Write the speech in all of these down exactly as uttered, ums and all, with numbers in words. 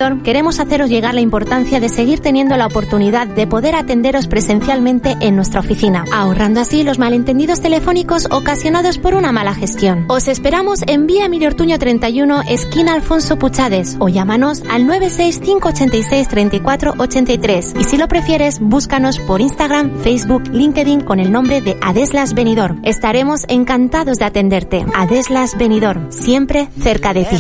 Benidorm queremos haceros llegar la importancia de seguir teniendo la oportunidad de poder atenderos presencialmente en nuestra oficina, ahorrando así los malentendidos telefónicos ocasionados por una mala gestión. Os esperamos en Vía Emilio Ortuño treinta y uno, esquina Alfonso Puchades, o llámanos al nueve seis cinco ocho seis tres cuatro ocho tres, y si lo prefieres, búscanos por Instagram, Facebook, LinkedIn con el nombre de Adeslas Benidorm. Estaremos encantados de atenderte. Adeslas Benidorm, siempre cerca de ti.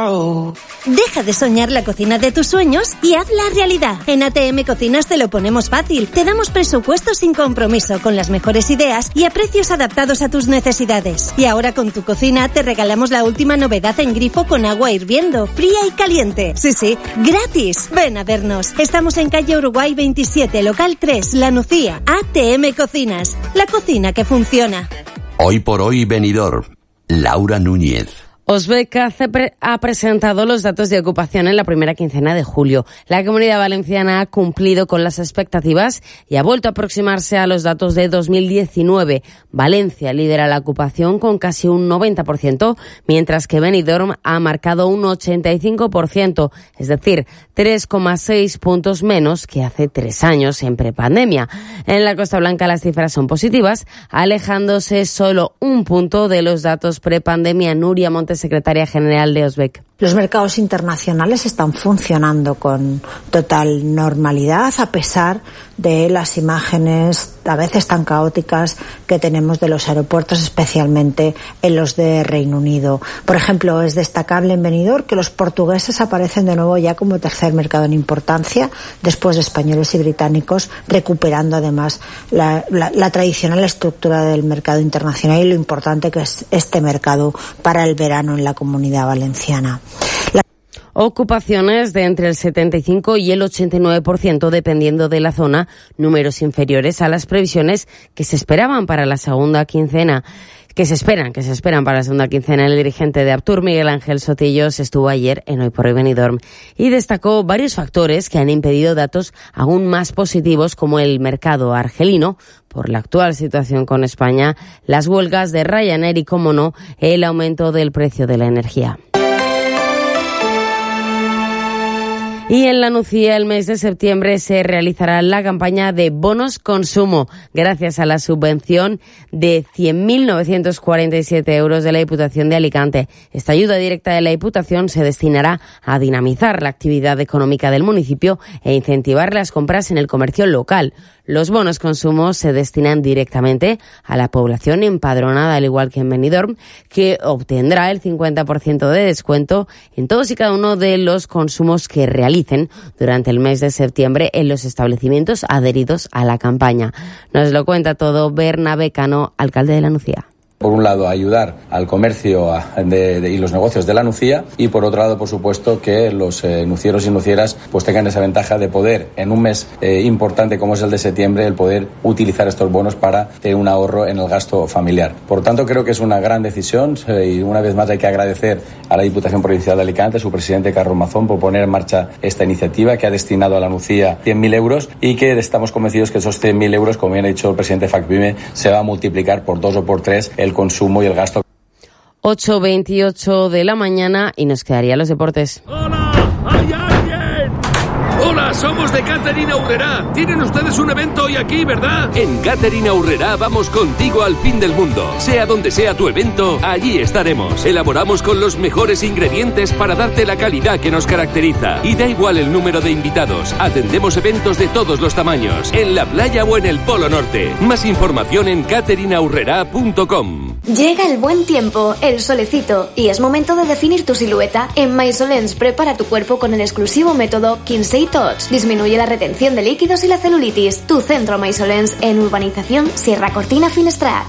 Deja de soñar la cocina de tus sueños y hazla realidad. En A T M Cocinas te lo ponemos fácil. Te damos presupuestos sin compromiso, con las mejores ideas y a precios adaptados a tus necesidades. Y ahora con tu cocina te regalamos la última novedad en grifo con agua hirviendo, fría y caliente. Sí, sí, gratis. Ven a vernos. Estamos en calle Uruguay veintisiete, local tres, La Nucía. A T M Cocinas, la cocina que funciona. Hoy por hoy Benidorm. Laura Núñez. Osbec ha presentado los datos de ocupación en la primera quincena de julio. La Comunidad Valenciana ha cumplido con las expectativas y ha vuelto a aproximarse a los datos de dos mil diecinueve. Valencia lidera la ocupación con casi un noventa por ciento, mientras que Benidorm ha marcado un ochenta y cinco por ciento, es decir, tres coma seis puntos menos que hace tres años en prepandemia. En la Costa Blanca las cifras son positivas, alejándose solo un punto de los datos prepandemia. Nuria Montes, secretaria general de Osbec. Los mercados internacionales están funcionando con total normalidad, a pesar de las imágenes a veces tan caóticas que tenemos de los aeropuertos, especialmente en los de Reino Unido. Por ejemplo, es destacable en Benidorm que los portugueses aparecen de nuevo ya como tercer mercado en importancia, después de españoles y británicos, recuperando además la, la, la tradicional estructura del mercado internacional y lo importante que es este mercado para el verano en la Comunidad Valenciana. La Ocupaciones de entre el setenta y cinco y el ochenta y nueve por ciento dependiendo de la zona, números inferiores a las previsiones que se esperaban para la segunda quincena. Que se esperan, que se esperan para la segunda quincena. El dirigente de Aptur, Miguel Ángel Sotillos, estuvo ayer en Hoy por Hoy Benidorm y destacó varios factores que han impedido datos aún más positivos, como el mercado argelino, por la actual situación con España, las huelgas de Ryanair y, como no, el aumento del precio de la energía. Y en La Nucía, el mes de septiembre, se realizará la campaña de bonos consumo, gracias a la subvención de cien mil novecientos cuarenta y siete euros de la Diputación de Alicante. Esta ayuda directa de la Diputación se destinará a dinamizar la actividad económica del municipio e incentivar las compras en el comercio local. Los bonos consumo se destinan directamente a la población empadronada, al igual que en Benidorm, que obtendrá el cincuenta por ciento de descuento en todos y cada uno de los consumos que realicen durante el mes de septiembre en los establecimientos adheridos a la campaña. Nos lo cuenta todo Bernabé Cano, alcalde de La Nucía. Por un lado, ayudar al comercio de, de, y los negocios de La Nucía, y por otro lado, por supuesto, que los eh, nucieros y nucieras pues tengan esa ventaja de poder, en un mes eh, importante como es el de septiembre, el poder utilizar estos bonos para tener un ahorro en el gasto familiar. Por tanto, creo que es una gran decisión eh, y una vez más hay que agradecer a la Diputación Provincial de Alicante, a su presidente Carlos Mazón, por poner en marcha esta iniciativa que ha destinado a La Nucía cien mil euros y que estamos convencidos que esos cien mil euros, como bien ha dicho el presidente FACBIME, se va a multiplicar por dos o por tres el consumo y el gasto. ocho veintiocho de la mañana y nos quedarían los deportes. ¡Hola! ¡Hay alguien! ¡Hola! Somos de Catering Aurrerá. Tienen ustedes un evento hoy aquí, ¿verdad? En Catering Aurrerá vamos contigo al fin del mundo. Sea donde sea tu evento, allí estaremos. Elaboramos con los mejores ingredientes para darte la calidad que nos caracteriza. Y da igual el número de invitados. Atendemos eventos de todos los tamaños, en la playa o en el Polo Norte. Más información en catering aurrerá punto com. Llega el buen tiempo, el solecito, y es momento de definir tu silueta. En Maisolens prepara tu cuerpo con el exclusivo método Kinsey Touch. Disminuye la retención de líquidos y la celulitis. Tu centro Maisolens en Urbanización Sierra Cortina Finestrat.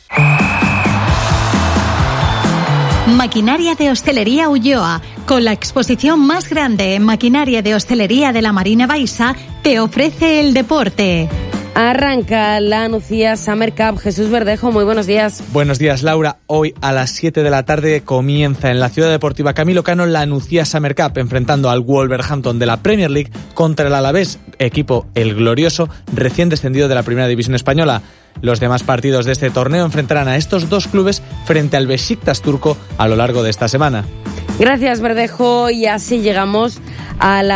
Maquinaria de Hostelería Ulloa, con la exposición más grande en maquinaria de hostelería de la Marina Baixa, te ofrece el deporte. Arranca la Nucía Summer Cup. Jesús Verdejo, muy buenos días. Buenos días, Laura. Hoy a las siete de la tarde comienza en la Ciudad Deportiva Camilo Cano la Nucía Summer Cup, enfrentando al Wolverhampton de la Premier League contra el Alavés, equipo el glorioso recién descendido de la Primera División Española. Los demás partidos de este torneo enfrentarán a estos dos clubes frente al Beşiktaş turco a lo largo de esta semana. Gracias, Verdejo, y así llegamos a la